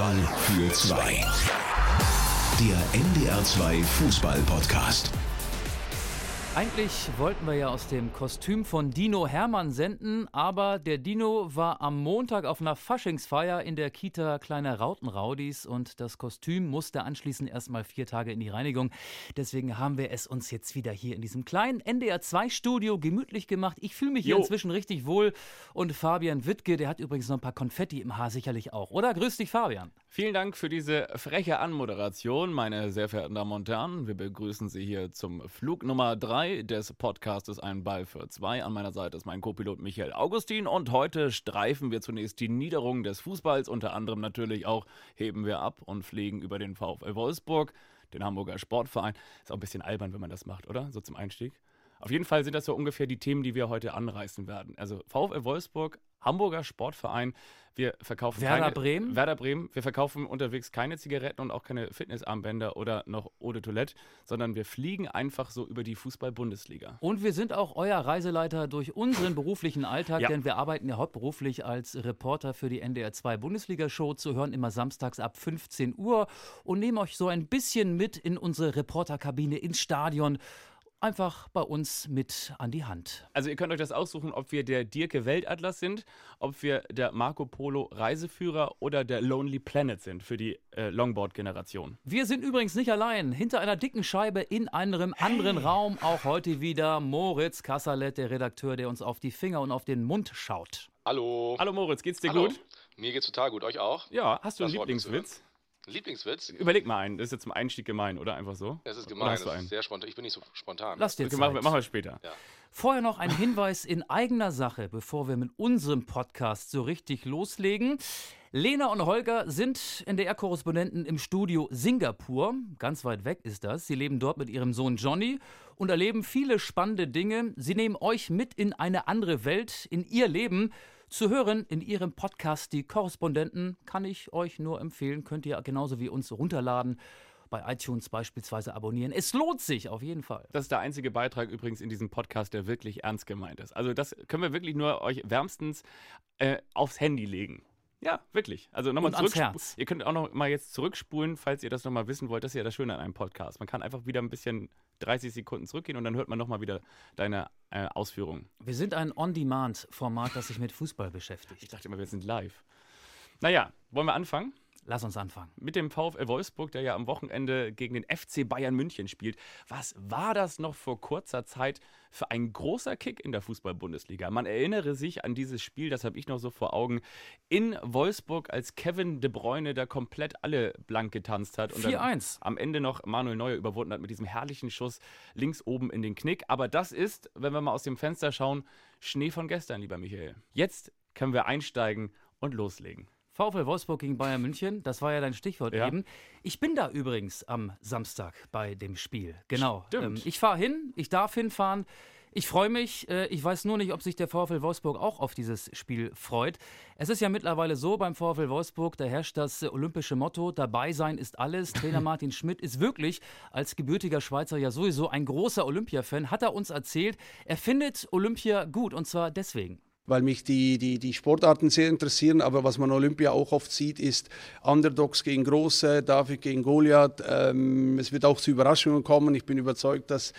Fußball für zwei. Der NDR 2 Fußball-Podcast. Eigentlich wollten wir ja aus dem Kostüm von Dino Hermann senden, aber der Dino war am Montag auf einer Faschingsfeier in der Kita Kleiner Rautenraudis und das Kostüm musste anschließend erstmal 4 Tage in die Reinigung. Deswegen haben wir es uns jetzt wieder hier in diesem kleinen NDR 2 Studio gemütlich gemacht. Ich fühle mich hier inzwischen richtig wohl und Fabian Wittke, der hat übrigens noch ein paar Konfetti im Haar sicherlich auch, oder? Grüß dich, Fabian. Vielen Dank für diese freche Anmoderation, meine sehr verehrten Damen und Herren. Wir begrüßen Sie hier zum Flug Nummer 3 des Podcastes Ein Ball für zwei. An meiner Seite ist mein Co-Pilot Michael Augustin und heute streifen wir zunächst die Niederung des Fußballs. Unter anderem natürlich auch heben wir ab und fliegen über den VfL Wolfsburg, den Hamburger Sportverein. Ist auch ein bisschen albern, wenn man das macht, oder? So zum Einstieg. Auf jeden Fall sind das so ungefähr die Themen, die wir heute anreißen werden. Also VfL Wolfsburg, Hamburger Sportverein, wir verkaufen Werder Bremen. Wir verkaufen unterwegs keine Zigaretten und auch keine Fitnessarmbänder oder noch Eau de Toilette, sondern wir fliegen einfach so über die Fußball-Bundesliga. Und wir sind auch euer Reiseleiter durch unseren beruflichen Alltag, denn wir arbeiten ja hauptberuflich als Reporter für die NDR 2 Bundesliga-Show, zu hören immer samstags ab 15 Uhr und nehmen euch so ein bisschen mit in unsere Reporterkabine ins Stadion. Einfach bei uns mit an die Hand. Also ihr könnt euch das aussuchen, ob wir der Dirke Weltatlas sind, ob wir der Marco Polo Reiseführer oder der Lonely Planet sind für die Longboard-Generation. Wir sind übrigens nicht allein. Hinter einer dicken Scheibe in einem anderen Raum auch heute wieder Moritz Kasserlet, der Redakteur, der uns auf die Finger und auf den Mund schaut. Hallo. Hallo Moritz, geht's dir Hallo. gut? Mir geht's total gut. Euch auch? Ja, hast du einen Das freut mich zu hören. Lieblingswitz? Lieblingswitz? Überleg mal einen, das ist jetzt zum Einstieg gemein, oder? Einfach so? Das ist Oder gemein, hast du das einen? ist sehr spontan. Ich bin nicht so spontan. Lass dir Okay, Zeit. machen wir später. Ja. Vorher noch ein Hinweis in eigener Sache, bevor wir mit unserem Podcast so richtig loslegen. Lena und Holger sind NDR-Korrespondenten im Studio Singapur. Ganz weit weg ist das. Sie leben dort mit ihrem Sohn Johnny und erleben viele spannende Dinge. Sie nehmen euch mit in eine andere Welt, in ihr Leben. Zu hören in ihrem Podcast Die Korrespondenten kann ich euch nur empfehlen. Könnt ihr genauso wie uns runterladen. Bei iTunes beispielsweise abonnieren. Es lohnt sich auf jeden Fall. Das ist der einzige Beitrag übrigens in diesem Podcast, der wirklich ernst gemeint ist. Also das können wir wirklich nur euch wärmstens aufs Handy legen. Ja, wirklich. Also nochmal ans Herz. Ihr könnt auch noch mal jetzt zurückspulen, falls ihr das nochmal wissen wollt. Das ist ja das Schöne an einem Podcast. Man kann einfach wieder ein bisschen 30 Sekunden zurückgehen und dann hört man nochmal wieder deine Ausführungen. Wir sind ein On-Demand-Format, das sich mit Fußball beschäftigt. Ich dachte immer, wir sind live. Naja, wollen wir anfangen? Lass uns anfangen. Mit dem VfL Wolfsburg, der ja am Wochenende gegen den FC Bayern München spielt. Was war das noch vor kurzer Zeit für ein großer Kick in der Fußball-Bundesliga? Man erinnere sich an dieses Spiel, das habe ich noch so vor Augen, in Wolfsburg, als Kevin De Bruyne da komplett alle blank getanzt hat. Und 4-1. am Ende noch Manuel Neuer überwunden hat mit diesem herrlichen Schuss links oben in den Knick. Aber das ist, wenn wir mal aus dem Fenster schauen, Schnee von gestern, lieber Michael. Jetzt können wir einsteigen und loslegen. VfL Wolfsburg gegen Bayern München, das war ja dein Stichwort eben. Ich bin da übrigens am Samstag bei dem Spiel. Genau. Stimmt. Ich fahre hin, ich darf hinfahren. Ich freue mich. Ich weiß nur nicht, ob sich der VfL Wolfsburg auch auf dieses Spiel freut. Es ist ja mittlerweile so beim VfL Wolfsburg, da herrscht das olympische Motto, dabei sein ist alles. Trainer Martin Schmidt ist wirklich als gebürtiger Schweizer ja sowieso ein großer Olympia-Fan. Hat er uns erzählt, er findet Olympia gut und zwar deswegen. Weil mich die Sportarten sehr interessieren. Aber was man Olympia auch oft sieht, ist Underdogs gegen Große, David gegen Goliath. Es wird auch zu Überraschungen kommen. Ich bin überzeugt, dass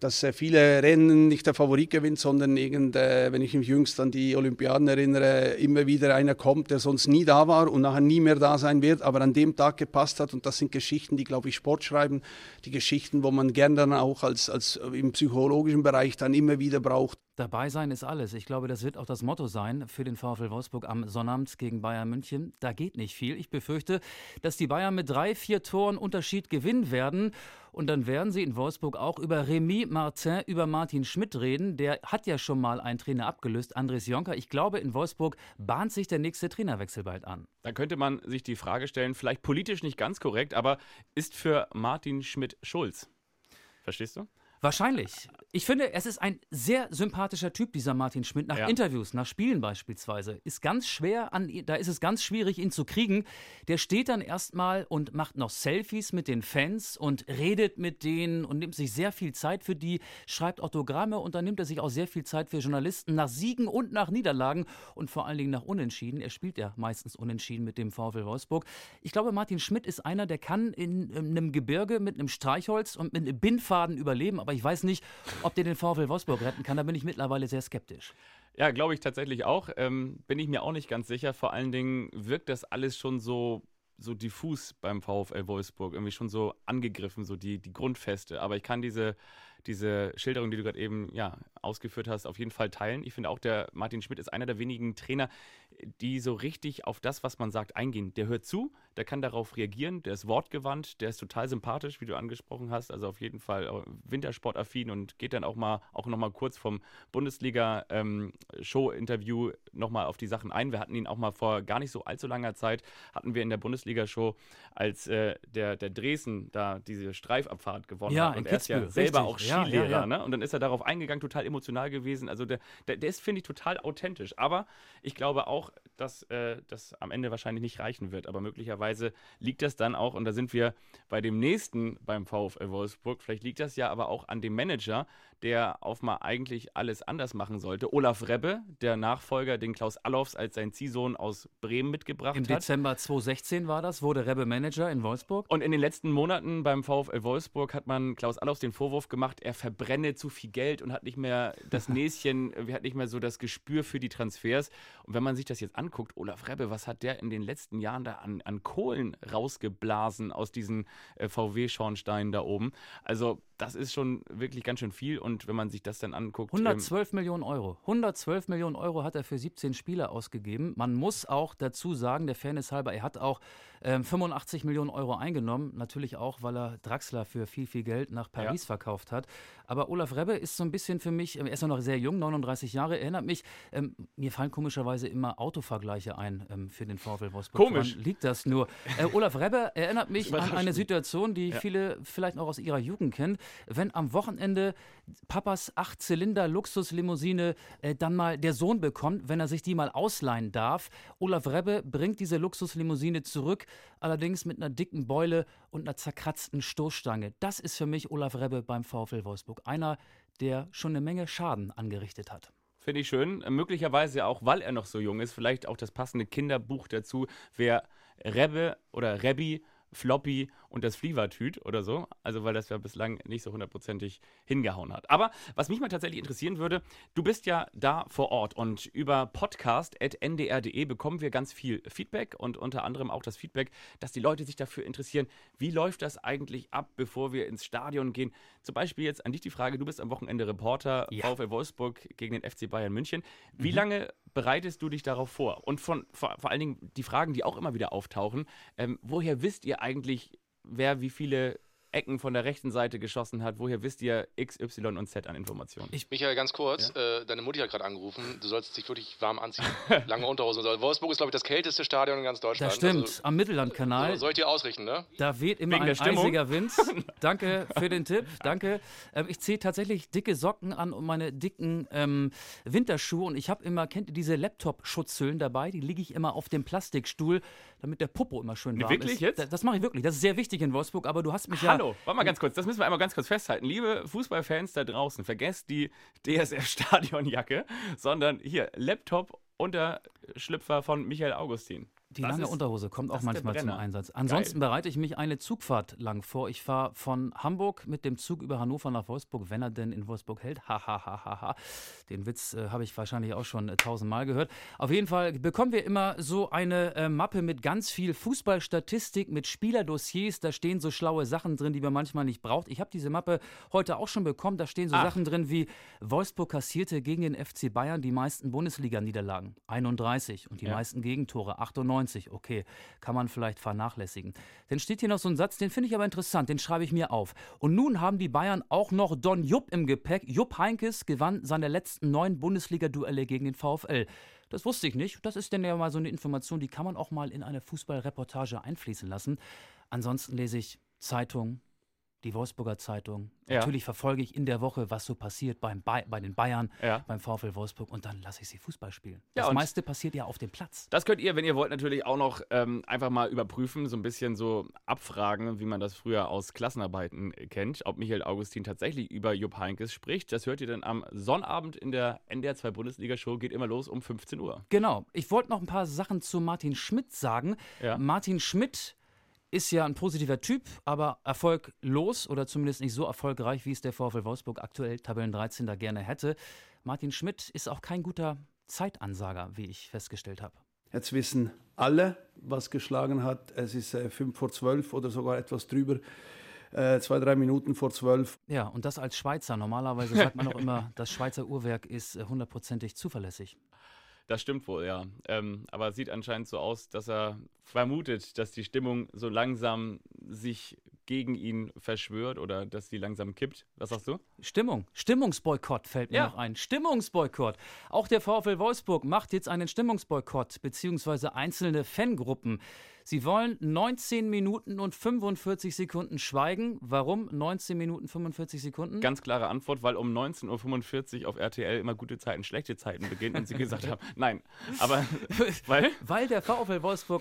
viele Rennen nicht der Favorit gewinnt, sondern wenn ich mich jüngst an die Olympiaden erinnere, immer wieder einer kommt, der sonst nie da war und nachher nie mehr da sein wird, aber an dem Tag gepasst hat. Und das sind Geschichten, die, glaube ich, Sport schreiben. Die Geschichten, wo man gern dann auch als im psychologischen Bereich dann immer wieder braucht. Dabei sein ist alles. Ich glaube, das wird auch das Motto sein für den VfL Wolfsburg am Sonnabend gegen Bayern München. Da geht nicht viel. Ich befürchte, dass die Bayern mit 3-4 Toren Unterschied gewinnen werden. Und dann werden sie in Wolfsburg auch über Rémi Martin, über Martin Schmidt reden. Der hat ja schon mal einen Trainer abgelöst, Andres Jonker. Ich glaube, in Wolfsburg bahnt sich der nächste Trainerwechsel bald an. Da könnte man sich die Frage stellen, vielleicht politisch nicht ganz korrekt, aber ist für Martin Schmidt Schulz. Verstehst du? Wahrscheinlich. Ich finde, es ist ein sehr sympathischer Typ, dieser Martin Schmidt. Nach Interviews, nach Spielen beispielsweise, da ist es ganz schwierig, ihn zu kriegen. Der steht dann erstmal und macht noch Selfies mit den Fans und redet mit denen und nimmt sich sehr viel Zeit für die, schreibt Autogramme und dann nimmt er sich auch sehr viel Zeit für Journalisten nach Siegen und nach Niederlagen und vor allen Dingen nach Unentschieden. Er spielt ja meistens Unentschieden mit dem VfL Wolfsburg. Ich glaube, Martin Schmidt ist einer, der kann in einem Gebirge mit einem Streichholz und mit einem Bindfaden überleben, aber ich weiß nicht, ob der den VfL Wolfsburg retten kann. Da bin ich mittlerweile sehr skeptisch. Ja, glaube ich tatsächlich auch. Bin ich mir auch nicht ganz sicher. Vor allen Dingen wirkt das alles schon so diffus beim VfL Wolfsburg. Irgendwie schon so angegriffen, so die Grundfeste. Aber ich kann diese Schilderung, die du gerade eben ausgeführt hast, auf jeden Fall teilen. Ich finde auch, der Martin Schmidt ist einer der wenigen Trainer, die so richtig auf das, was man sagt, eingehen. Der hört zu, der kann darauf reagieren, der ist wortgewandt, der ist total sympathisch, wie du angesprochen hast. Also auf jeden Fall wintersportaffin und geht dann auch nochmal kurz vom Bundesliga-Show-Interview nochmal auf die Sachen ein. Wir hatten ihn auch mal vor gar nicht so allzu langer Zeit, hatten wir in der Bundesliga-Show, als der Dresden da diese Streifabfahrt gewonnen hat. Und er ist ja selber auch Skilehrer, ne? Und dann ist er darauf eingegangen, total emotional gewesen. Also der ist, finde ich, total authentisch. Aber ich glaube auch, dass das am Ende wahrscheinlich nicht reichen wird. Aber möglicherweise liegt das dann auch, und da sind wir bei dem nächsten beim VfL Wolfsburg, vielleicht liegt das ja aber auch an dem Manager, der auf mal eigentlich alles anders machen sollte. Olaf Rebbe, der Nachfolger, den Klaus Allofs als sein Ziehsohn aus Bremen mitgebracht hat. Im Dezember 2016 war das, wurde Rebbe Manager in Wolfsburg. Und in den letzten Monaten beim VfL Wolfsburg hat man Klaus Allofs den Vorwurf gemacht, er verbrenne zu viel Geld und hat nicht mehr das Näschen, hat nicht mehr so das Gespür für die Transfers. Und wenn man sich das jetzt anguckt, Olaf Rebbe, was hat der in den letzten Jahren da an Kohlen rausgeblasen aus diesen VW-Schornsteinen da oben? Also das ist schon wirklich ganz schön viel. Und wenn man sich das dann anguckt... 112 Millionen Euro. 112 Millionen Euro hat er für 17 Spieler ausgegeben. Man muss auch dazu sagen, der Fairness halber, er hat auch 85 Millionen Euro eingenommen. Natürlich auch, weil er Draxler für viel, viel Geld nach Paris verkauft hat. Aber Olaf Rebbe ist so ein bisschen für mich, er ist noch sehr jung, 39 Jahre, erinnert mich, mir fallen komischerweise immer Autovergleiche ein für den VfL Wolfsburg. Komisch. Woran liegt das nur? Olaf Rebbe erinnert mich an eine Situation, die viele vielleicht noch aus ihrer Jugend kennen. Wenn am Wochenende Papas 8-Zylinder-Luxuslimousine dann mal der Sohn bekommt, wenn er sich die mal ausleihen darf. Olaf Rebbe bringt diese Luxuslimousine zurück, allerdings mit einer dicken Beule und einer zerkratzten Stoßstange. Das ist für mich Olaf Rebbe beim VfL Wolfsburg. Einer, der schon eine Menge Schaden angerichtet hat. Finde ich schön. Möglicherweise auch, weil er noch so jung ist, vielleicht auch das passende Kinderbuch dazu, wer Rebbe oder Rebbi, Floppy und das Flievertüt oder so, also weil das ja bislang nicht so hundertprozentig hingehauen hat. Aber was mich mal tatsächlich interessieren würde, du bist ja da vor Ort und über podcast.ndr.de bekommen wir ganz viel Feedback und unter anderem auch das Feedback, dass die Leute sich dafür interessieren, wie läuft das eigentlich ab, bevor wir ins Stadion gehen. Zum Beispiel jetzt an dich die Frage, du bist am Wochenende Reporter, VfL Wolfsburg gegen den FC Bayern München. Wie lange bereitest du dich darauf vor? Und vor allen Dingen die Fragen, die auch immer wieder auftauchen, woher wisst ihr eigentlich, wer wie viele Ecken von der rechten Seite geschossen hat? Woher wisst ihr X, Y und Z an Informationen? Michael, ganz kurz, deine Mutti hat gerade angerufen, du sollst dich wirklich warm anziehen, lange Unterhosen. Wolfsburg ist, glaube ich, das kälteste Stadion in ganz Deutschland. Das stimmt, also, am Mittellandkanal. soll ich dir ausrichten, ne? Da weht immer ein eisiger Wind. Danke für den Tipp, danke. Ich ziehe tatsächlich dicke Socken an und meine dicken Winterschuhe und ich habe immer, kennt ihr diese Laptop-Schutzhüllen dabei? Die liege ich immer auf dem Plastikstuhl, damit der Popo immer schön warm wirklich ist. Jetzt? Das mache ich wirklich, das ist sehr wichtig in Wolfsburg, aber du hast mich Hallo, warte mal ganz kurz, das müssen wir einmal ganz kurz festhalten. Liebe Fußballfans da draußen, vergesst die DSF-Stadionjacke, sondern hier, Laptop Unterschlüpfer von Michael Augustin. Die lange Unterhose kommt auch manchmal zum Einsatz. Ansonsten bereite ich mich eine Zugfahrt lang vor. Ich fahre von Hamburg mit dem Zug über Hannover nach Wolfsburg, wenn er denn in Wolfsburg hält. Den Witz habe ich wahrscheinlich auch schon 1000-mal gehört. Auf jeden Fall bekommen wir immer so eine Mappe mit ganz viel Fußballstatistik, mit Spielerdossiers. Da stehen so schlaue Sachen drin, die man manchmal nicht braucht. Ich habe diese Mappe heute auch schon bekommen. Da stehen so Sachen drin wie Wolfsburg kassierte gegen den FC Bayern die meisten Bundesliga-Niederlagen. 31 und die meisten Gegentore, 98. Okay, kann man vielleicht vernachlässigen. Dann steht hier noch so ein Satz, den finde ich aber interessant, den schreibe ich mir auf. Und nun haben die Bayern auch noch Don Jupp im Gepäck. Jupp Heynckes gewann seine letzten 9 Bundesliga-Duelle gegen den VfL. Das wusste ich nicht. Das ist dann ja mal so eine Information, die kann man auch mal in eine Fußballreportage einfließen lassen. Ansonsten lese ich Zeitung, die Wolfsburger Zeitung. Ja. Natürlich verfolge ich in der Woche, was so passiert bei den Bayern, Ja. beim VfL Wolfsburg und dann lasse ich sie Fußball spielen. Ja, Das und meiste passiert ja auf dem Platz. Das könnt ihr, wenn ihr wollt, natürlich auch noch einfach mal überprüfen, so ein bisschen so abfragen, wie man das früher aus Klassenarbeiten kennt, ob Michael Augustin tatsächlich über Jupp Heynckes spricht. Das hört ihr dann am Sonnabend in der NDR 2 Bundesliga-Show, geht immer los um 15 Uhr. Genau. Ich wollte noch ein paar Sachen zu Martin Schmidt sagen. Ja. Martin Schmidt ist ja ein positiver Typ, aber erfolglos oder zumindest nicht so erfolgreich, wie es der VfL Wolfsburg aktuell Tabellen 13. gerne hätte. Martin Schmidt ist auch kein guter Zeitansager, wie ich festgestellt habe. Jetzt wissen alle, was geschlagen hat. Es ist 11:55 oder sogar etwas drüber. 2-3 Minuten vor 12. Ja, und das als Schweizer. Normalerweise sagt man auch immer, das Schweizer Uhrwerk ist 100%ig zuverlässig. Das stimmt wohl, ja. Aber es sieht anscheinend so aus, dass er vermutet, dass die Stimmung so langsam sich gegen ihn verschwört oder dass sie langsam kippt. Was sagst du? Stimmungsboykott fällt mir Ja. noch ein. Stimmungsboykott. Auch der VfL Wolfsburg macht jetzt einen Stimmungsboykott, beziehungsweise einzelne Fangruppen. Sie wollen 19 Minuten und 45 Sekunden schweigen. Warum 19 Minuten 45 Sekunden? Ganz klare Antwort, weil um 19:45 Uhr auf RTL immer gute Zeiten, schlechte Zeiten beginnen und sie gesagt haben, nein. Aber, weil? Weil der VfL Wolfsburg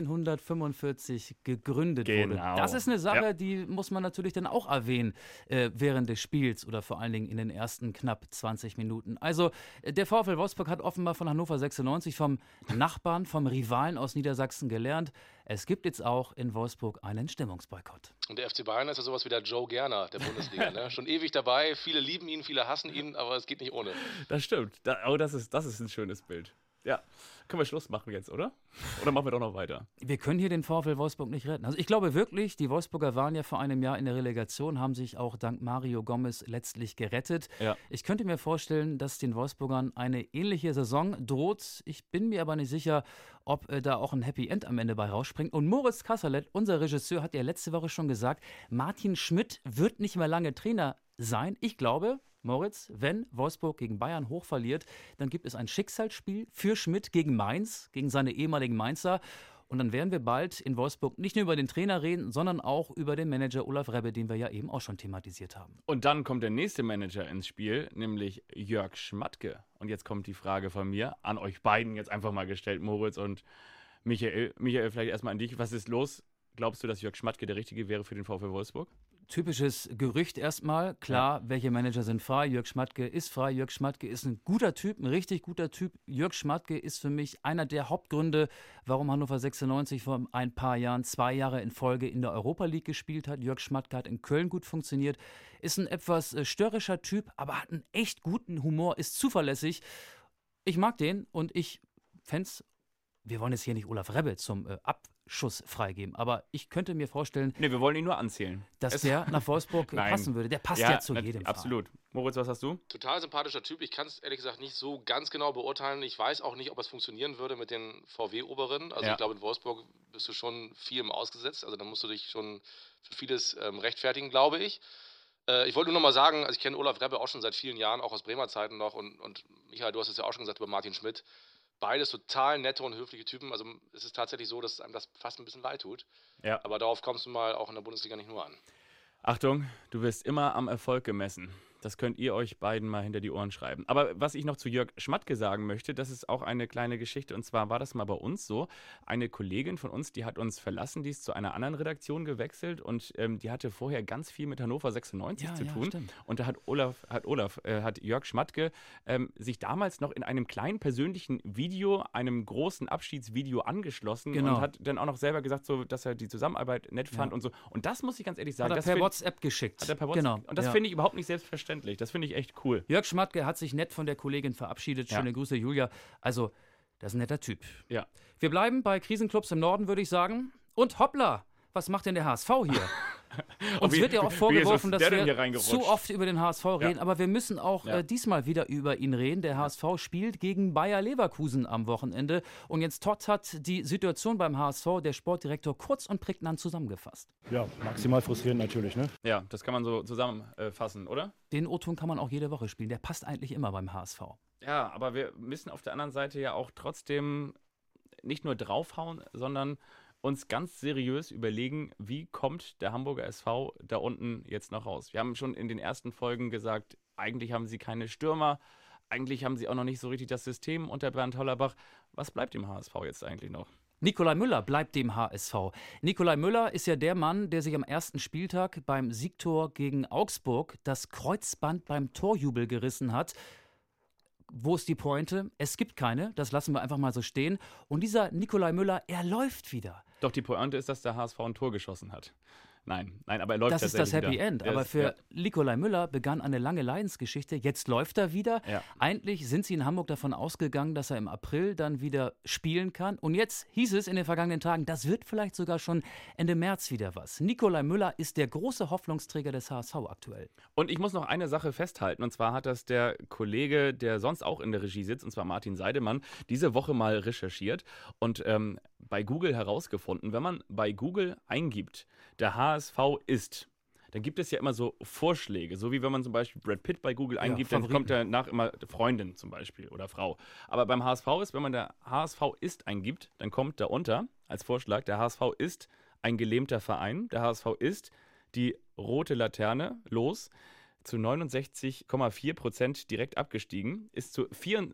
1945 gegründet wurde. Genau. Das ist eine Sache, Ja. die muss man natürlich dann auch erwähnen während des Spiels oder vor allen Dingen in den ersten knapp 20 Minuten. Also der VfL Wolfsburg hat offenbar von Hannover 96, vom Nachbarn, vom Rivalen aus Niedersachsen gelernt. Es gibt jetzt auch in Wolfsburg einen Stimmungsboykott. Und der FC Bayern ist ja sowas wie der Joe Gerner der Bundesliga. Ne? Schon ewig dabei, viele lieben ihn, viele hassen ihn, aber es geht nicht ohne. Das stimmt. Das ist ein schönes Bild. Ja, können wir Schluss machen jetzt, oder? Oder machen wir doch noch weiter? Wir können hier den VfL Wolfsburg nicht retten. Also ich glaube wirklich, die Wolfsburger waren ja vor einem Jahr in der Relegation, haben sich auch dank Mario Gomez letztlich gerettet. Ja. Ich könnte mir vorstellen, dass den Wolfsburgern eine ähnliche Saison droht. Ich bin mir aber nicht sicher, ob da auch ein Happy End am Ende bei rausspringt. Und Moritz Kasserlet, unser Regisseur, hat ja letzte Woche schon gesagt, Martin Schmidt wird nicht mehr lange Trainer sein. Ich glaube, Moritz, wenn Wolfsburg gegen Bayern hoch verliert, dann gibt es ein Schicksalsspiel für Schmidt gegen Mainz, gegen seine ehemaligen Mainzer. Und dann werden wir bald in Wolfsburg nicht nur über den Trainer reden, sondern auch über den Manager Olaf Rebbe, den wir ja eben auch schon thematisiert haben. Und dann kommt der nächste Manager ins Spiel, nämlich Jörg Schmatke. Und jetzt kommt die Frage von mir, an euch beiden jetzt einfach mal gestellt, Moritz und Michael. Michael, vielleicht erstmal an dich. Was ist los? Glaubst du, dass Jörg Schmatke der Richtige wäre für den VfL Wolfsburg? Typisches Gerücht erstmal. Klar, welche Manager sind frei? Jörg Schmatke ist frei. Jörg Schmatke ist ein guter Typ, ein richtig guter Typ. Jörg Schmatke ist für mich einer der Hauptgründe, warum Hannover 96 vor ein paar Jahren 2 Jahre in Folge in der Europa League gespielt hat. Jörg Schmatke hat in Köln gut funktioniert, ist ein etwas störrischer Typ, aber hat einen echt guten Humor, ist zuverlässig. Ich mag den und ich fänd's, wir wollen jetzt hier nicht Olaf Rebbe zum Abschuss freigeben, aber ich könnte mir vorstellen, Ne, wir wollen ihn nur anzählen. dass der nach Wolfsburg Nein. passen würde. Der passt ja zu jedem Verein. Absolut. Moritz, was hast du? Total sympathischer Typ. Ich kann es ehrlich gesagt nicht so ganz genau beurteilen. Ich weiß auch nicht, ob es funktionieren würde mit den VW-Oberen. Also Ja. ich glaube, in Wolfsburg bist du schon vielem ausgesetzt. Also da musst du dich schon für vieles rechtfertigen, glaube ich. Ich wollte nur noch mal sagen, also ich kenne Olaf Rebbe auch schon seit vielen Jahren, auch aus Bremer Zeiten noch. Und Michael, du hast es ja auch schon gesagt über Martin Schmidt. Beides total nette und höfliche Typen. Also es ist tatsächlich so, dass einem das fast ein bisschen leid tut. Ja. Aber darauf kommst du mal auch in der Bundesliga nicht nur an. Achtung, du wirst immer am Erfolg gemessen. Das könnt ihr euch beiden mal hinter die Ohren schreiben. Aber was ich noch zu Jörg Schmatke sagen möchte, das ist auch eine kleine Geschichte. Und zwar war das mal bei uns so. Eine Kollegin von uns, die hat uns verlassen, die ist zu einer anderen Redaktion gewechselt und die hatte vorher ganz viel mit Hannover 96 zu tun. Stimmt. Und da hat Jörg Schmatke sich damals noch in einem kleinen persönlichen Video, einem großen Abschiedsvideo angeschlossen Genau. und hat dann auch noch selber gesagt, so, dass er die Zusammenarbeit nett fand und so. Und das muss ich ganz ehrlich sagen. Hat er das per find- WhatsApp geschickt. Hat er per WhatsApp. Genau. Und das ja. finde ich überhaupt nicht selbstverständlich. Das finde ich echt cool. Jörg Schmatke hat sich nett von der Kollegin verabschiedet. Schöne Ja. Grüße, Julia. Also, das ist ein netter Typ. Ja. Wir bleiben bei Krisenclubs im Norden, würde ich sagen. Und hoppla, was macht denn der HSV hier? Uns wie- wird ja auch wie vorgeworfen, ist dass der denn hier wir reingerutscht? zu oft über den HSV reden, aber wir müssen auch Ja. diesmal wieder über ihn reden. Der HSV spielt gegen Bayer Leverkusen am Wochenende und Jens Todt hat die Situation beim HSV, der Sportdirektor, kurz und prägnant zusammengefasst. Ja, maximal frustrierend natürlich, ne? Ja, das kann man so zusammenfassen, oder? Den O-Ton kann man auch jede Woche spielen, der passt eigentlich immer beim HSV. Ja, aber wir müssen auf der anderen Seite ja auch trotzdem nicht nur draufhauen, sondern uns ganz seriös überlegen, wie kommt der Hamburger SV da unten jetzt noch raus. Wir haben schon in den ersten Folgen gesagt, eigentlich haben sie keine Stürmer, eigentlich haben sie auch noch nicht so richtig das System unter Bernd Hollerbach. Was bleibt dem HSV jetzt eigentlich noch? Nikolai Müller bleibt dem HSV. Nikolai Müller ist ja der Mann, der sich am ersten Spieltag beim Siegtor gegen Augsburg das Kreuzband beim Torjubel gerissen hat. Wo ist die Pointe? Es gibt keine, das lassen wir einfach mal so stehen. Und dieser Nikolai Müller, er läuft wieder. Doch, die Pointe ist, dass der HSV ein Tor geschossen hat. Nein, aber er läuft Das ist das tatsächlich Happy wieder. End. Aber für Nikolai Müller begann eine lange Leidensgeschichte. Jetzt läuft er wieder. Ja. Eigentlich sind sie in Hamburg davon ausgegangen, dass er im April dann wieder spielen kann. Und jetzt hieß es in den vergangenen Tagen, das wird vielleicht sogar schon Ende März wieder was. Nikolai Müller ist der große Hoffnungsträger des HSV aktuell. Und ich muss noch eine Sache festhalten, und zwar hat das der Kollege, der sonst auch in der Regie sitzt, und zwar Martin Seidemann, diese Woche mal recherchiert und bei Google herausgefunden, wenn man bei Google eingibt, der HSV ist, dann gibt es ja immer so Vorschläge, so wie wenn man zum Beispiel Brad Pitt bei Google eingibt, dann kommt danach immer Freundin zum Beispiel oder Frau. Aber beim HSV ist, wenn man der HSV ist eingibt, dann kommt darunter als Vorschlag, der HSV ist ein gelähmter Verein, der HSV ist die rote Laterne, los, zu 69,4% direkt abgestiegen, ist zu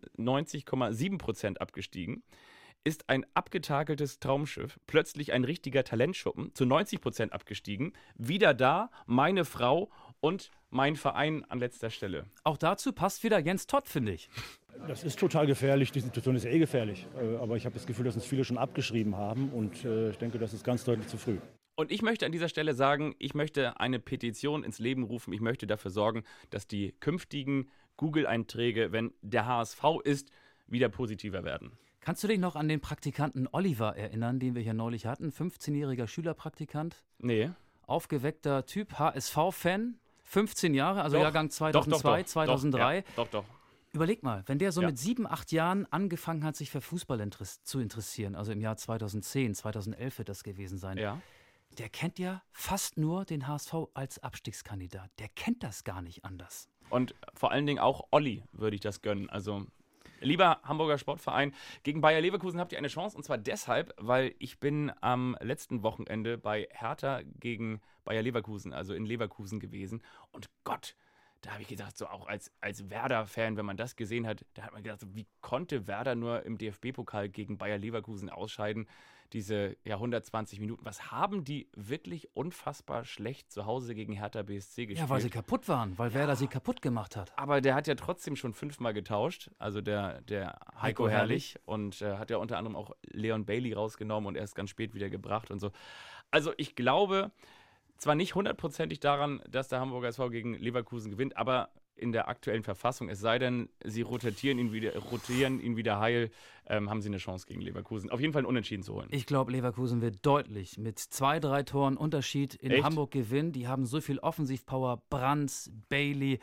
94,7% abgestiegen, ist ein abgetakeltes Traumschiff, plötzlich ein richtiger Talentschuppen, zu 90% abgestiegen, wieder da, meine Frau und mein Verein an letzter Stelle. Auch dazu passt wieder Jens Todt, finde ich. Das ist total gefährlich, die Situation ist gefährlich. Aber ich habe das Gefühl, dass uns viele schon abgeschrieben haben und ich denke, das ist ganz deutlich zu früh. Und ich möchte an dieser Stelle sagen, ich möchte eine Petition ins Leben rufen. Ich möchte dafür sorgen, dass die künftigen Google-Einträge, wenn der HSV ist, wieder positiver werden. Kannst du dich noch an den Praktikanten Oliver erinnern, den wir hier neulich hatten? 15-jähriger Schülerpraktikant. Nee. Aufgeweckter Typ, HSV-Fan, 15 Jahre, also Doch, Jahrgang 2002, 2003. Doch. Überleg mal, wenn der so mit 7, 8 Jahren angefangen hat, sich für Fußball zu interessieren, also im Jahr 2010, 2011 wird das gewesen sein, Ja. der kennt ja fast nur den HSV als Abstiegskandidat. Der kennt das gar nicht anders. Und vor allen Dingen auch Olli würde ich das gönnen. Also, lieber Hamburger Sportverein, gegen Bayer Leverkusen habt ihr eine Chance. Und zwar deshalb, weil ich bin am letzten Wochenende bei Hertha gegen Bayer Leverkusen, also in Leverkusen gewesen. Und Gott, da habe ich gedacht, so auch als Werder-Fan, wenn man das gesehen hat, da hat man gedacht, so, wie konnte Werder nur im DFB-Pokal gegen Bayer Leverkusen ausscheiden? Diese 120 Minuten. Was haben die wirklich unfassbar schlecht zu Hause gegen Hertha BSC gespielt? Ja, weil sie kaputt waren, weil Werder sie kaputt gemacht hat. Aber der hat ja trotzdem schon 5-mal getauscht, also der Heiko Herrlich, und hat ja unter anderem auch Leon Bailey rausgenommen und erst ganz spät wieder gebracht und so. Also ich glaube zwar nicht hundertprozentig daran, dass der Hamburger SV gegen Leverkusen gewinnt, aber in der aktuellen Verfassung, es sei denn, sie rotieren ihn wieder heil, haben sie eine Chance gegen Leverkusen. Auf jeden Fall ein Unentschieden zu holen. Ich glaube, Leverkusen wird deutlich mit 2, 3 Toren Unterschied in Echt? Hamburg gewinnen. Die haben so viel Offensivpower. Brands, Bailey,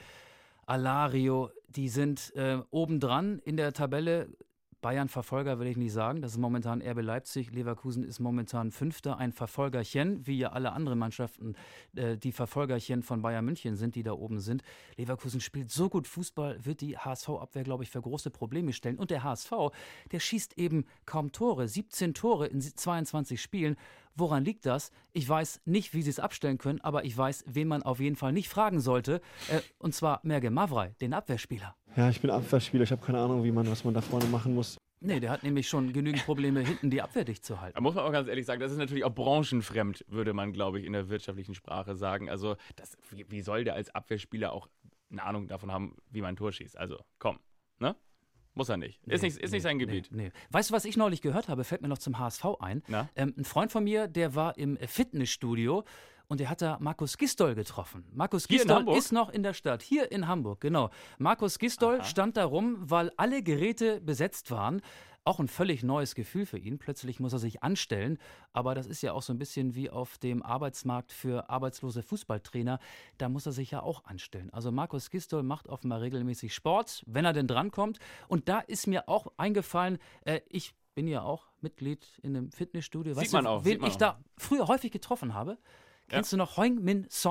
Alario, die sind obendran in der Tabelle. Bayern-Verfolger will ich nicht sagen. Das ist momentan RB Leipzig. Leverkusen ist momentan Fünfter. Ein Verfolgerchen, wie ja alle anderen Mannschaften, die Verfolgerchen von Bayern München sind, die da oben sind. Leverkusen spielt so gut Fußball, wird die HSV-Abwehr, glaube ich, für große Probleme stellen. Und der HSV, der schießt eben kaum Tore. 17 Tore in 22 Spielen. Woran liegt das? Ich weiß nicht, wie sie es abstellen können, aber ich weiß, wen man auf jeden Fall nicht fragen sollte. Und zwar Merge Mavrei, den Abwehrspieler. Ja, ich bin Abwehrspieler. Ich habe keine Ahnung, was man da vorne machen muss. Nee, der hat nämlich schon genügend Probleme, hinten die Abwehr dicht zu halten. Da muss man auch ganz ehrlich sagen, das ist natürlich auch branchenfremd, würde man, glaube ich, in der wirtschaftlichen Sprache sagen. Also, wie soll der als Abwehrspieler auch eine Ahnung davon haben, wie man ein Tor schießt? Also, komm, ne? Muss er nicht. Ist nicht sein Gebiet. Nee. Weißt du, was ich neulich gehört habe? Fällt mir noch zum HSV ein. Ein Freund von mir, der war im Fitnessstudio und der hat da Markus Gisdol getroffen. Markus Gisdol ist noch in der Stadt. Hier in Hamburg, genau. Markus Gisdol stand da rum, weil alle Geräte besetzt waren. Auch ein völlig neues Gefühl für ihn. Plötzlich muss er sich anstellen. Aber das ist ja auch so ein bisschen wie auf dem Arbeitsmarkt für arbeitslose Fußballtrainer. Da muss er sich ja auch anstellen. Also Markus Gisdol macht offenbar regelmäßig Sport, wenn er denn drankommt. Und da ist mir auch eingefallen, ich bin ja auch Mitglied in einem Fitnessstudio. Weißt du, wen ich da früher häufig getroffen habe? Kennst du noch Heung-Min Son?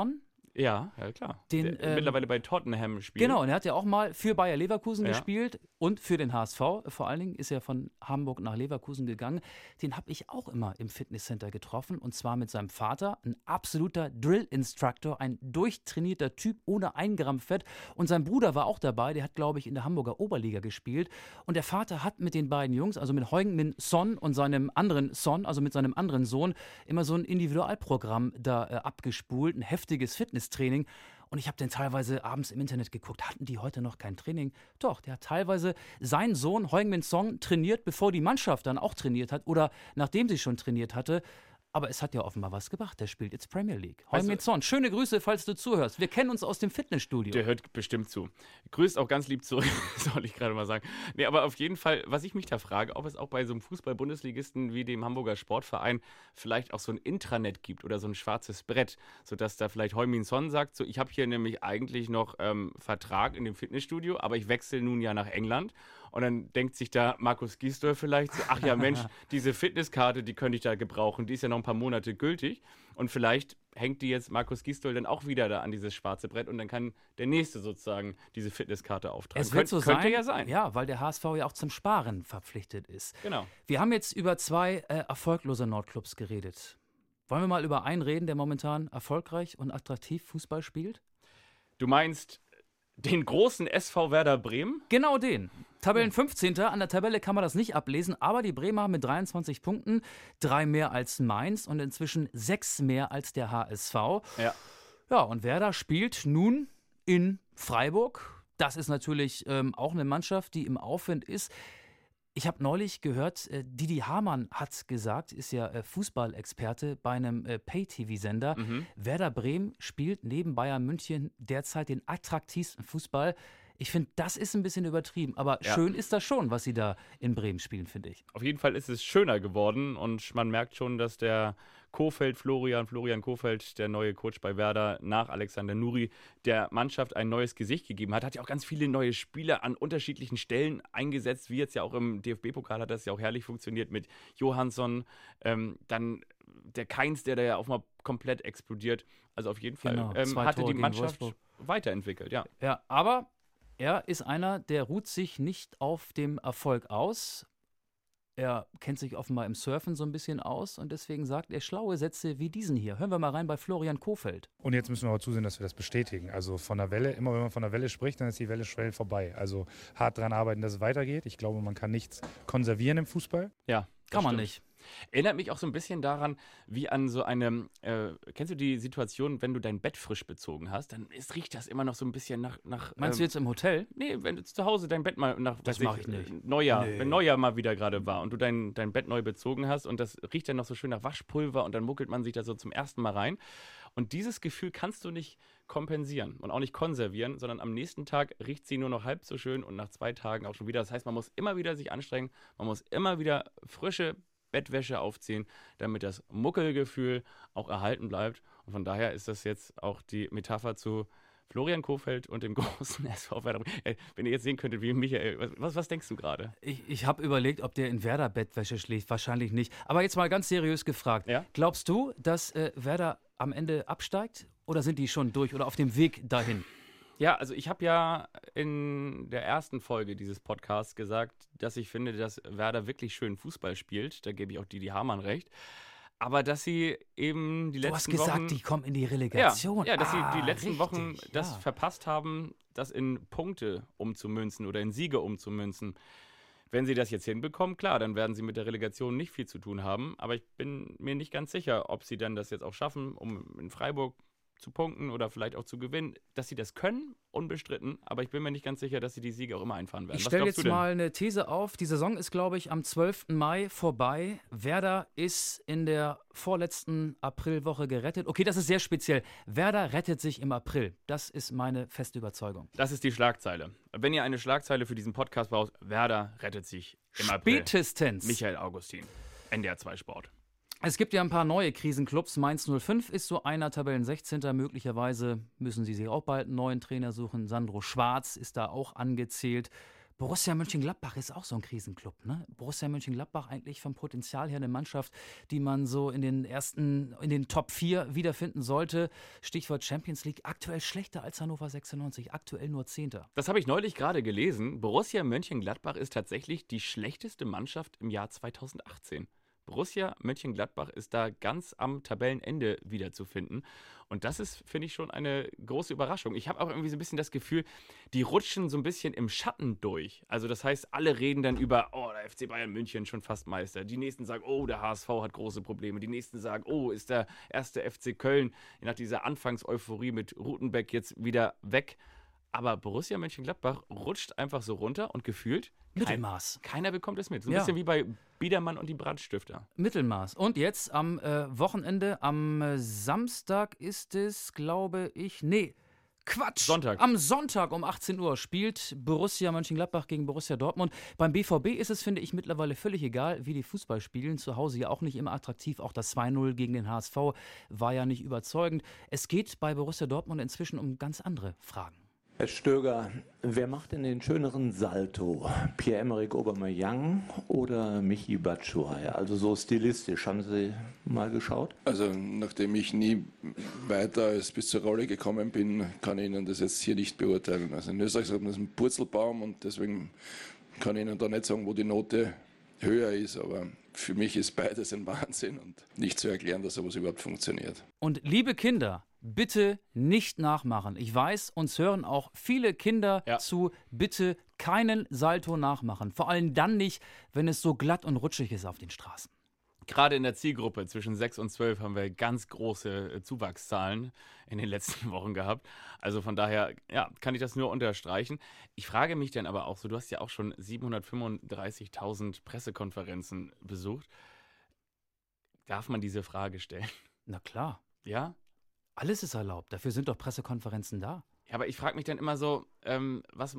Ja, klar. Mittlerweile bei Tottenham spielt. Genau, und er hat ja auch mal für Bayer Leverkusen gespielt und für den HSV. Vor allen Dingen ist er von Hamburg nach Leverkusen gegangen. Den habe ich auch immer im Fitnesscenter getroffen und zwar mit seinem Vater, ein absoluter Drill-Instructor, ein durchtrainierter Typ ohne 1 Gramm Fett. Und sein Bruder war auch dabei, der hat, glaube ich, in der Hamburger Oberliga gespielt. Und der Vater hat mit den beiden Jungs, also mit Heung-min Son und seinem anderen Son, also mit seinem anderen Sohn, immer so ein Individualprogramm da abgespult, ein heftiges Fitnesstraining. Und ich habe den teilweise abends im Internet geguckt. Hatten die heute noch kein Training? Doch, der hat teilweise seinen Sohn Heung-min Son trainiert, bevor die Mannschaft dann auch trainiert hat oder nachdem sie schon trainiert hatte. Aber es hat ja offenbar was gebracht. Der spielt jetzt Premier League. Heung-min Son, schöne Grüße, falls du zuhörst. Wir kennen uns aus dem Fitnessstudio. Der hört bestimmt zu. Grüßt auch ganz lieb zurück, soll ich gerade mal sagen. Nee, aber auf jeden Fall, was ich mich da frage, ob es auch bei so einem Fußball-Bundesligisten wie dem Hamburger Sportverein vielleicht auch so ein Intranet gibt oder so ein schwarzes Brett, sodass da vielleicht Heung-min Son sagt, so, ich habe hier nämlich eigentlich noch Vertrag in dem Fitnessstudio, aber ich wechsle nun ja nach England. Und dann denkt sich da Markus Gisdol vielleicht so, ach ja Mensch, diese Fitnesskarte, die könnte ich da gebrauchen, die ist ja noch ein paar Monate gültig. Und vielleicht hängt die jetzt Markus Gisdol dann auch wieder da an dieses schwarze Brett und dann kann der Nächste sozusagen diese Fitnesskarte auftragen. Es wird so sein, könnte ja sein. Ja, weil der HSV ja auch zum Sparen verpflichtet ist. Genau. Wir haben jetzt über 2 erfolglose Nordclubs geredet. Wollen wir mal über einen reden, der momentan erfolgreich und attraktiv Fußball spielt? Du meinst den großen SV Werder Bremen? Genau den. Tabellen 15. An der Tabelle kann man das nicht ablesen, aber die Bremer haben mit 23 Punkten 3 mehr als Mainz und inzwischen 6 mehr als der HSV. Ja. Ja, und Werder spielt nun in Freiburg. Das ist natürlich auch eine Mannschaft, die im Aufwind ist. Ich habe neulich gehört, Didi Hamann hat gesagt, ist ja Fußballexperte bei einem Pay-TV-Sender, Werder Bremen spielt neben Bayern München derzeit den attraktivsten Fußball. Ich finde, das ist ein bisschen übertrieben, aber schön ist das schon, was sie da in Bremen spielen, finde ich. Auf jeden Fall ist es schöner geworden und man merkt schon, dass der Florian Kohfeldt, der neue Coach bei Werder, nach Alexander Nuri, der Mannschaft ein neues Gesicht gegeben hat. Hat ja auch ganz viele neue Spieler an unterschiedlichen Stellen eingesetzt, wie jetzt ja auch im DFB-Pokal hat das ja auch herrlich funktioniert mit Johansson, dann der Keins, der da ja auch mal komplett explodiert. Also auf jeden Fall hatte die Mannschaft weiterentwickelt, ja. Ja, aber er ist einer, der ruht sich nicht auf dem Erfolg aus. Er kennt sich offenbar im Surfen so ein bisschen aus und deswegen sagt er schlaue Sätze wie diesen hier. Hören wir mal rein bei Florian Kohfeldt. Und jetzt müssen wir aber zusehen, dass wir das bestätigen. Also von der Welle, immer wenn man von der Welle spricht, dann ist die Welle schnell vorbei. Also hart dran arbeiten, dass es weitergeht. Ich glaube, man kann nichts konservieren im Fußball. Ja, kann man nicht. Erinnert mich auch so ein bisschen daran, wie an so eine, kennst du die Situation, wenn du dein Bett frisch bezogen hast, dann riecht das immer noch so ein bisschen nach Meinst du jetzt im Hotel? Nee, wenn du zu Hause dein Bett mal das mache ich nicht. Neujahr, wenn Neujahr mal wieder gerade war und du dein Bett neu bezogen hast und das riecht dann noch so schön nach Waschpulver und dann muckelt man sich da so zum ersten Mal rein. Und dieses Gefühl kannst du nicht kompensieren und auch nicht konservieren, sondern am nächsten Tag riecht sie nur noch halb so schön und nach 2 Tagen auch schon wieder. Das heißt, man muss immer wieder sich anstrengen, man muss immer wieder frische Bettwäsche aufziehen, damit das Muckelgefühl auch erhalten bleibt. Und von daher ist das jetzt auch die Metapher zu Florian Kohfeldt und dem großen SV Werder. Wenn ihr jetzt sehen könntet, wie Michael, was denkst du gerade? Ich habe überlegt, ob der in Werder-Bettwäsche schläft. Wahrscheinlich nicht. Aber jetzt mal ganz seriös gefragt. Ja? Glaubst du, dass Werder am Ende absteigt? Oder sind die schon durch oder auf dem Weg dahin? Ja, also ich habe ja in der ersten Folge dieses Podcasts gesagt, dass ich finde, dass Werder wirklich schön Fußball spielt. Da gebe ich auch Didi Hamann recht. Aber dass sie eben die letzten Wochen... Du hast gesagt, die kommen in die Relegation. Ja, dass sie die letzten Wochen das verpasst haben, das in Punkte umzumünzen oder in Siege umzumünzen. Wenn sie das jetzt hinbekommen, klar, dann werden sie mit der Relegation nicht viel zu tun haben. Aber ich bin mir nicht ganz sicher, ob sie dann das jetzt auch schaffen, um in Freiburg zu punkten oder vielleicht auch zu gewinnen. Dass sie das können, unbestritten, aber ich bin mir nicht ganz sicher, dass sie die Siege auch immer einfahren werden. Ich stelle jetzt mal eine These auf. Die Saison ist, glaube ich, am 12. Mai vorbei. Werder ist in der vorletzten Aprilwoche gerettet. Okay, das ist sehr speziell. Werder rettet sich im April. Das ist meine feste Überzeugung. Das ist die Schlagzeile. Wenn ihr eine Schlagzeile für diesen Podcast braucht, Werder rettet sich im April. Spätestens. Michael Augustin, NDR 2 Sport. Es gibt ja ein paar neue Krisenclubs. Mainz 05 ist so einer, Tabellen 16. Möglicherweise müssen sie sich auch bald einen neuen Trainer suchen. Sandro Schwarz ist da auch angezählt. Borussia Mönchengladbach ist auch so ein Krisenclub, ne? Borussia Mönchengladbach eigentlich vom Potenzial her eine Mannschaft, die man so in den Top 4 wiederfinden sollte. Stichwort Champions League, aktuell schlechter als Hannover 96, aktuell nur 10. Das habe ich neulich gerade gelesen. Borussia Mönchengladbach ist tatsächlich die schlechteste Mannschaft im Jahr 2018. Borussia Mönchengladbach ist da ganz am Tabellenende wiederzufinden. Und das ist, finde ich, schon eine große Überraschung. Ich habe auch irgendwie so ein bisschen das Gefühl, die rutschen so ein bisschen im Schatten durch. Also das heißt, alle reden dann über, oh, der FC Bayern München schon fast Meister. Die nächsten sagen, oh, der HSV hat große Probleme. Die nächsten sagen, oh, ist der erste FC Köln nach dieser Anfangseuphorie mit Rutenbeck jetzt wieder weg. Aber Borussia Mönchengladbach rutscht einfach so runter und gefühlt Mittelmaß. Keiner bekommt es mit. So ein bisschen wie bei Biedermann und die Brandstifter. Mittelmaß. Und jetzt am Wochenende, am Samstag ist es, glaube ich, Quatsch! Sonntag. Am Sonntag um 18 Uhr spielt Borussia Mönchengladbach gegen Borussia Dortmund. Beim BVB ist es, finde ich, mittlerweile völlig egal, wie die Fußball spielen. Zu Hause ja auch nicht immer attraktiv. Auch das 2-0 gegen den HSV war ja nicht überzeugend. Es geht bei Borussia Dortmund inzwischen um ganz andere Fragen. Herr Stöger, wer macht denn den schöneren Salto? Pierre-Emerick Aubameyang oder Michy Batshuayi? Also so stilistisch, haben Sie mal geschaut? Also nachdem ich nie weiter als bis zur Rolle gekommen bin, kann ich Ihnen das jetzt hier nicht beurteilen. Also in Österreich sagt man, das ist ein Purzelbaum und deswegen kann ich Ihnen da nicht sagen, wo die Note höher ist, aber für mich ist beides ein Wahnsinn und nicht zu erklären, dass sowas überhaupt funktioniert. Und liebe Kinder, bitte nicht nachmachen. Ich weiß, uns hören auch viele Kinder zu. Bitte keinen Salto nachmachen. Vor allem dann nicht, wenn es so glatt und rutschig ist auf den Straßen. Gerade in der Zielgruppe zwischen 6 und 12 haben wir ganz große Zuwachszahlen in den letzten Wochen gehabt. Also von daher, kann ich das nur unterstreichen. Ich frage mich dann aber auch so, du hast ja auch schon 735.000 Pressekonferenzen besucht. Darf man diese Frage stellen? Na klar. Ja? Alles ist erlaubt. Dafür sind doch Pressekonferenzen da. Ja, aber ich frage mich dann immer so, was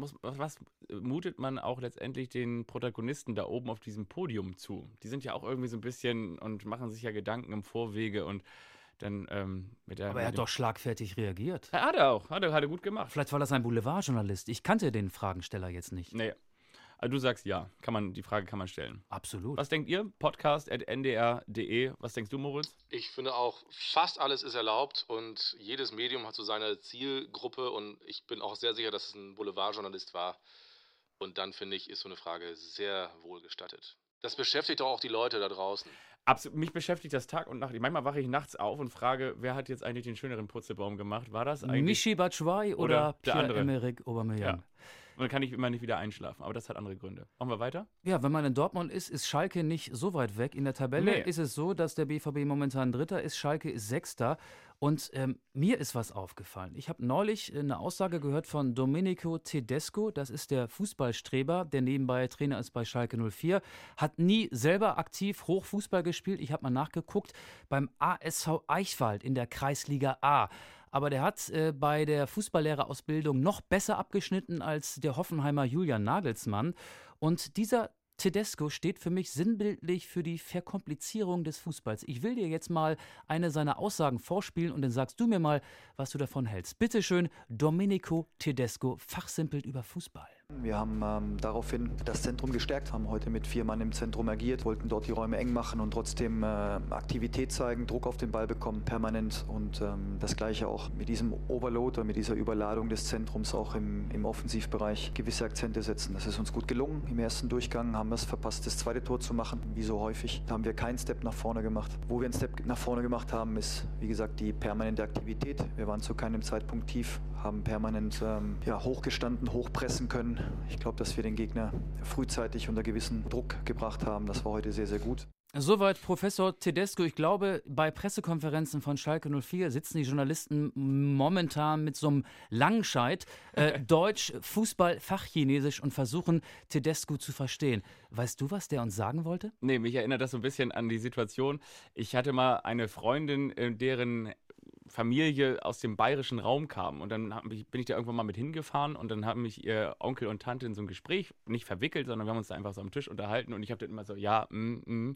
mutet man auch letztendlich den Protagonisten da oben auf diesem Podium zu? Die sind ja auch irgendwie so ein bisschen und machen sich ja Gedanken im Vorwege und dann Aber er hat doch schlagfertig reagiert. Ja, hat er auch. Hat er gut gemacht. Vielleicht war das ein Boulevardjournalist. Ich kannte den Fragensteller jetzt nicht. Nee. Also du sagst ja, die Frage kann man stellen. Absolut. Was denkt ihr? Podcast@ndr.de. Was denkst du, Moritz? Ich finde auch, fast alles ist erlaubt und jedes Medium hat so seine Zielgruppe und ich bin auch sehr sicher, dass es ein Boulevardjournalist war. Und dann finde ich, ist so eine Frage sehr wohl gestattet. Das beschäftigt doch auch die Leute da draußen. Absolut. Mich beschäftigt das Tag und Nacht. Manchmal wache ich nachts auf und frage, wer hat jetzt eigentlich den schöneren Purzelbaum gemacht? War das eigentlich Michy Batshuayi oder Pierre-Emerick Aubameyang? Ja. Und dann kann ich immer nicht wieder einschlafen. Aber das hat andere Gründe. Machen wir weiter? Ja, wenn man in Dortmund ist Schalke nicht so weit weg. In der Tabelle ist es so, dass der BVB momentan Dritter ist, Schalke ist Sechster. Und mir ist was aufgefallen. Ich habe neulich eine Aussage gehört von Domenico Tedesco. Das ist der Fußballstreber, der nebenbei Trainer ist bei Schalke 04. Hat nie selber aktiv Hochfußball gespielt. Ich habe mal nachgeguckt beim ASV Eichwald in der Kreisliga A. Aber der hat bei der Fußballlehrerausbildung noch besser abgeschnitten als der Hoffenheimer Julian Nagelsmann. Und dieser Tedesco steht für mich sinnbildlich für die Verkomplizierung des Fußballs. Ich will dir jetzt mal eine seiner Aussagen vorspielen und dann sagst du mir mal, was du davon hältst. Bitte schön, Domenico Tedesco, fachsimpelt über Fußball. Wir haben daraufhin das Zentrum gestärkt, haben heute mit 4 Mann im Zentrum agiert, wollten dort die Räume eng machen und trotzdem Aktivität zeigen, Druck auf den Ball bekommen, permanent. Und das Gleiche auch mit diesem Overload oder mit dieser Überladung des Zentrums auch im Offensivbereich gewisse Akzente setzen. Das ist uns gut gelungen. Im ersten Durchgang haben wir es verpasst, das zweite Tor zu machen, wie so häufig. Da haben wir keinen Step nach vorne gemacht. Wo wir einen Step nach vorne gemacht haben, ist, wie gesagt, die permanente Aktivität. Wir waren zu keinem Zeitpunkt tief, haben permanent hochgestanden, hochpressen können. Ich glaube, dass wir den Gegner frühzeitig unter gewissen Druck gebracht haben. Das war heute sehr, sehr gut. Soweit Professor Tedesco. Ich glaube, bei Pressekonferenzen von Schalke 04 sitzen die Journalisten momentan mit so einem Langenscheid, Deutsch, Fußball, Fachchinesisch und versuchen, Tedesco zu verstehen. Weißt du, was der uns sagen wollte? Nee, mich erinnert das so ein bisschen an die Situation. Ich hatte mal eine Freundin, deren Familie aus dem bayerischen Raum kam. Und dann bin ich da irgendwann mal mit hingefahren und dann haben mich ihr Onkel und Tante in so ein Gespräch nicht verwickelt, sondern wir haben uns da einfach so am Tisch unterhalten und ich habe dann immer so,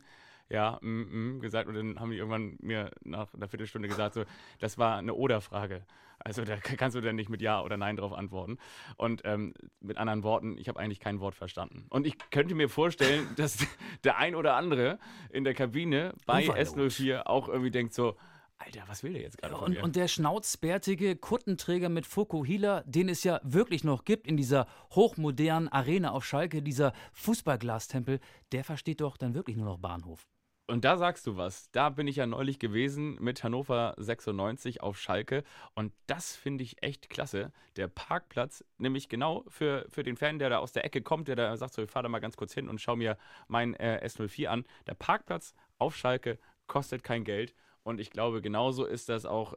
ja, gesagt. Und dann haben die irgendwann mir nach einer Viertelstunde gesagt, so, das war eine Oder-Frage. Also da kannst du dann nicht mit Ja oder Nein drauf antworten. Und mit anderen Worten, ich habe eigentlich kein Wort verstanden. Und ich könnte mir vorstellen, dass der ein oder andere in der Kabine bei S04 auch irgendwie denkt so, Alter, was will der jetzt gerade von mir? Und der schnauzbärtige Kuttenträger mit Fukuhila, den es ja wirklich noch gibt in dieser hochmodernen Arena auf Schalke, dieser Fußballglastempel, der versteht doch dann wirklich nur noch Bahnhof. Und da sagst du was. Da bin ich ja neulich gewesen mit Hannover 96 auf Schalke. Und das finde ich echt klasse. Der Parkplatz, nämlich genau für den Fan, der da aus der Ecke kommt, der da sagt so, ich fahre da mal ganz kurz hin und schau mir mein S04 an. Der Parkplatz auf Schalke kostet kein Geld. Und ich glaube, genauso ist das auch,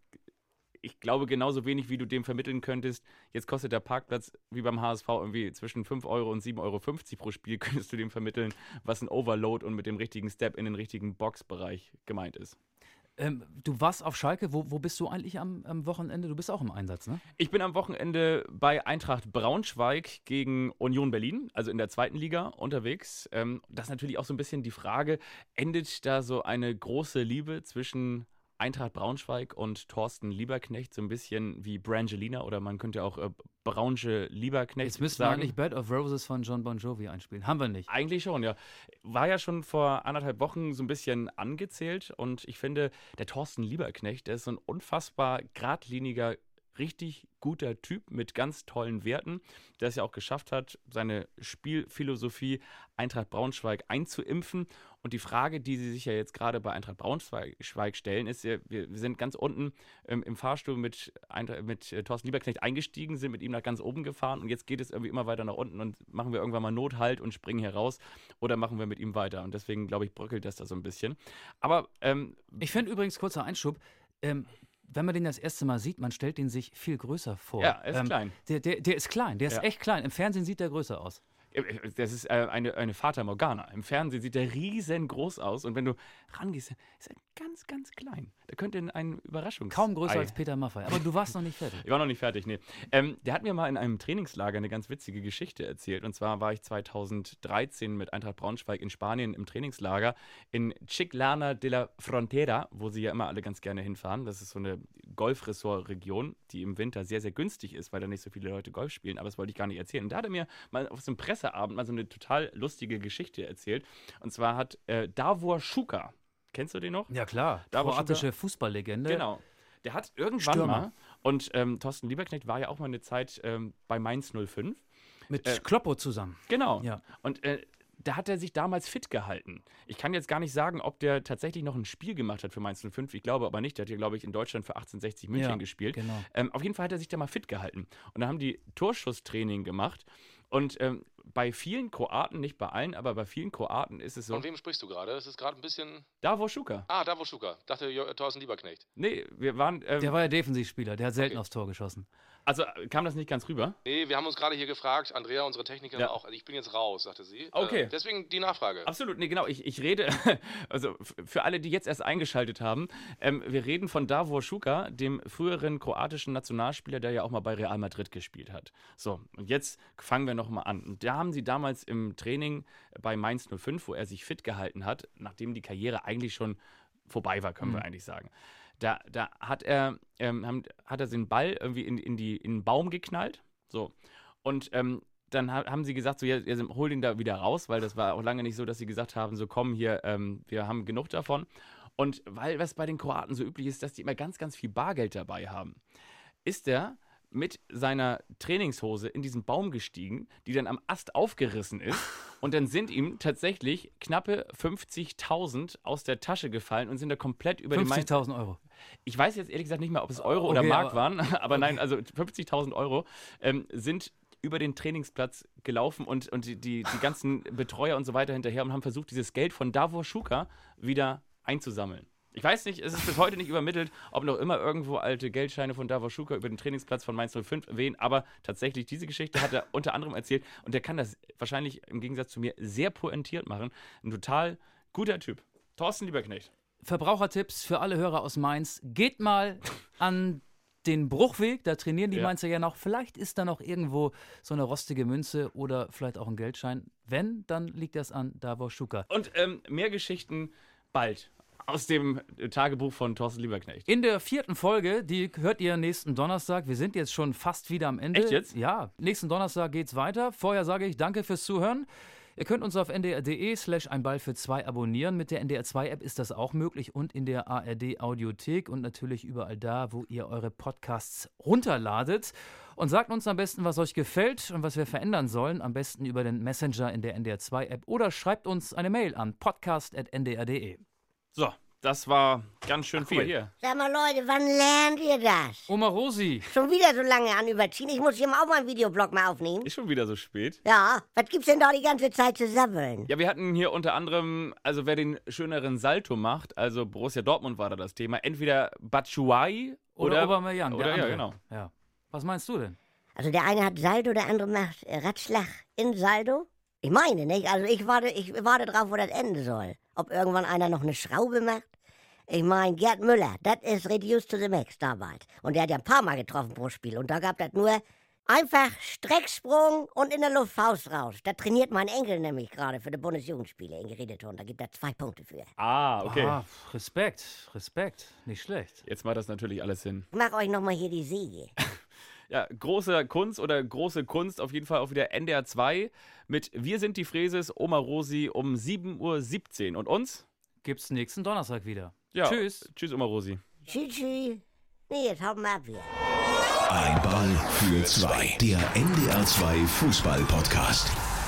ich glaube genauso wenig, wie du dem vermitteln könntest, jetzt kostet der Parkplatz wie beim HSV irgendwie zwischen 5 Euro und 7,50 Euro pro Spiel, könntest du dem vermitteln, was ein Overload und mit dem richtigen Step in den richtigen Boxbereich gemeint ist. Du warst auf Schalke, wo bist du eigentlich am Wochenende? Du bist auch im Einsatz, ne? Ich bin am Wochenende bei Eintracht Braunschweig gegen Union Berlin, also in der 2. Liga unterwegs. Das ist natürlich auch so ein bisschen die Frage, endet da so eine große Liebe zwischen Eintracht Braunschweig und Thorsten Lieberknecht, so ein bisschen wie Brangelina oder man könnte auch Braunge Lieberknecht Jetzt müssen sagen. wir eigentlich Bed of Roses von John Bon Jovi einspielen. Haben wir nicht. Eigentlich schon, ja. War ja schon vor 1,5 Wochen so ein bisschen angezählt und ich finde, der Thorsten Lieberknecht, der ist so ein unfassbar geradliniger, richtig guter Typ mit ganz tollen Werten, der es ja auch geschafft hat, seine Spielphilosophie Eintracht Braunschweig einzuimpfen. Und die Frage, die sie sich ja jetzt gerade bei Eintracht Braunschweig stellen, ist, wir sind ganz unten im Fahrstuhl mit Thorsten Lieberknecht eingestiegen, sind mit ihm nach ganz oben gefahren und jetzt geht es irgendwie immer weiter nach unten und machen wir irgendwann mal Nothalt und springen hier raus oder machen wir mit ihm weiter. Und deswegen, glaube ich, bröckelt das da so ein bisschen. Aber ich finde übrigens, kurzer Einschub, wenn man den das erste Mal sieht, man stellt den sich viel größer vor. Ja, er ist klein. Der ist klein, der ist echt klein. Im Fernsehen sieht der größer aus. Das ist eine Fata Morgana. Im Fernsehen sieht der riesengroß aus und wenn du rangehst, ist er ganz, ganz klein. Da könnte ein Überraschungs... Kaum größer als Peter Maffay. Aber du warst noch nicht fertig. Ich war noch nicht fertig, nee. Der hat mir mal in einem Trainingslager eine ganz witzige Geschichte erzählt. Und zwar war ich 2013 mit Eintracht Braunschweig in Spanien im Trainingslager in Chiclana de la Frontera, wo sie ja immer alle ganz gerne hinfahren. Das ist so eine Golfresort-Region, die im Winter sehr, sehr günstig ist, weil da nicht so viele Leute Golf spielen. Aber das wollte ich gar nicht erzählen. Und da hat er mir mal auf so einem Presseabend mal so eine total lustige Geschichte erzählt. Und zwar hat Davor Šuka, kennst du den noch? Ja klar, kroatische Fußballlegende. Genau. Der hat irgendwann mal, und Thorsten Lieberknecht war ja auch mal eine Zeit bei Mainz 05. Mit Kloppo zusammen. Genau. Ja. Und da hat er sich damals fit gehalten. Ich kann jetzt gar nicht sagen, ob der tatsächlich noch ein Spiel gemacht hat für Mainz 05. Ich glaube aber nicht. Der hat ja, glaube ich, in Deutschland für 1860 München gespielt. Genau. Auf jeden Fall hat er sich da mal fit gehalten. Und da haben die Torschusstraining gemacht. Und bei vielen Kroaten, nicht bei allen, aber bei vielen Kroaten ist es so. Von wem sprichst du gerade? Es ist gerade ein bisschen... Davor Šuka. Ah, Davor Šuka. Dachte Thorsten Lieberknecht. Nee, wir waren... der war ja Defensivspieler, der hat selten aufs Tor geschossen. Also kam das nicht ganz rüber? Nee, wir haben uns gerade hier gefragt, Andrea, unsere Technikerin auch, also ich bin jetzt raus, sagte sie. Okay. Deswegen die Nachfrage. Absolut, nee, genau, ich rede, also für alle, die jetzt erst eingeschaltet haben, wir reden von Davor Šuka, dem früheren kroatischen Nationalspieler, der ja auch mal bei Real Madrid gespielt hat. So, und jetzt fangen wir nochmal an. Und da haben sie damals im Training bei Mainz 05, wo er sich fit gehalten hat, nachdem die Karriere eigentlich schon vorbei war, können wir eigentlich sagen. Da hat er den Ball irgendwie in den Baum geknallt. So. Und dann haben sie gesagt, so, hol den da wieder raus, weil das war auch lange nicht so, dass sie gesagt haben, so komm hier, wir haben genug davon. Und weil was bei den Kroaten so üblich ist, dass die immer ganz, ganz viel Bargeld dabei haben, ist er mit seiner Trainingshose in diesen Baum gestiegen, die dann am Ast aufgerissen ist. Und dann sind ihm tatsächlich knappe 50.000 aus der Tasche gefallen und sind da komplett über 50.000 Euro. Ich weiß jetzt ehrlich gesagt nicht mehr, ob es Euro oder Mark waren, aber nein, also 50.000 Euro sind über den Trainingsplatz gelaufen und die ganzen Betreuer und so weiter hinterher und haben versucht, dieses Geld von Davor Šuka wieder einzusammeln. Ich weiß nicht, es ist bis heute nicht übermittelt, ob noch immer irgendwo alte Geldscheine von Davor Šuka über den Trainingsplatz von Mainz 05 wehen, aber tatsächlich, diese Geschichte hat er unter anderem erzählt und der kann das wahrscheinlich im Gegensatz zu mir sehr pointiert machen. Ein total guter Typ. Thorsten Lieberknecht. Verbrauchertipps für alle Hörer aus Mainz. Geht mal an den Bruchweg, da trainieren die Ja. Mainzer ja noch. Vielleicht ist da noch irgendwo so eine rostige Münze oder vielleicht auch ein Geldschein. Wenn, dann liegt das an Davor Schuka. Und mehr Geschichten bald aus dem Tagebuch von Thorsten Lieberknecht. In der 4. Folge, die hört ihr nächsten Donnerstag. Wir sind jetzt schon fast wieder am Ende. Echt jetzt? Ja, nächsten Donnerstag geht's weiter. Vorher sage ich danke fürs Zuhören. Ihr könnt uns auf ndr.de/einballfür2 abonnieren. Mit der NDR2-App ist das auch möglich und in der ARD-Audiothek und natürlich überall da, wo ihr eure Podcasts runterladet. Und sagt uns am besten, was euch gefällt und was wir verändern sollen. Am besten über den Messenger in der NDR2-App oder schreibt uns eine Mail an podcast@ndr.de. So, das war ganz schön viel. Hier. Sag mal, Leute, wann lernt ihr das? Oma Rosi. Schon wieder so lange an überziehen? Ich muss hier auch mal einen Videoblog mal aufnehmen. Ist schon wieder so spät. Ja, was gibt's denn da die ganze Zeit zu sabbeln? Ja, wir hatten hier unter anderem, also wer den schöneren Salto macht, also Borussia Dortmund war da das Thema, entweder Batshuayi Oder Aubameyang. Oder, der ja, andere. genau. Ja. Was meinst du denn? Also der eine hat Saldo, der andere macht Ratschlag in Saldo. Ich meine, nicht? Also ich warte drauf, wo das enden soll. Ob irgendwann einer noch eine Schraube macht. Ich meine, Gerd Müller, das ist reduced to the max damals. Und der hat ja ein paar Mal getroffen pro Spiel. Und da gab das nur einfach Strecksprung und in der Luft Faust raus. Da trainiert mein Enkel nämlich gerade für die Bundesjugendspiele in Geredeton. Da gibt er 2 Punkte für. Ah, okay. Ah, Respekt. Nicht schlecht. Jetzt macht das natürlich alles Sinn. Ich mach euch nochmal hier die Säge. Ja, große Kunst auf jeden Fall auch wieder NDR 2 mit Wir sind die Fräses, Oma Rosi um 7:17 Uhr. Und uns? Gibt's nächsten Donnerstag wieder. Ja. Tschüss. Tschüss, Oma Rosi. Tschüss. Nee, jetzt hauen wir ab hier. Ein Ball für zwei. Der NDR 2 Fußball-Podcast.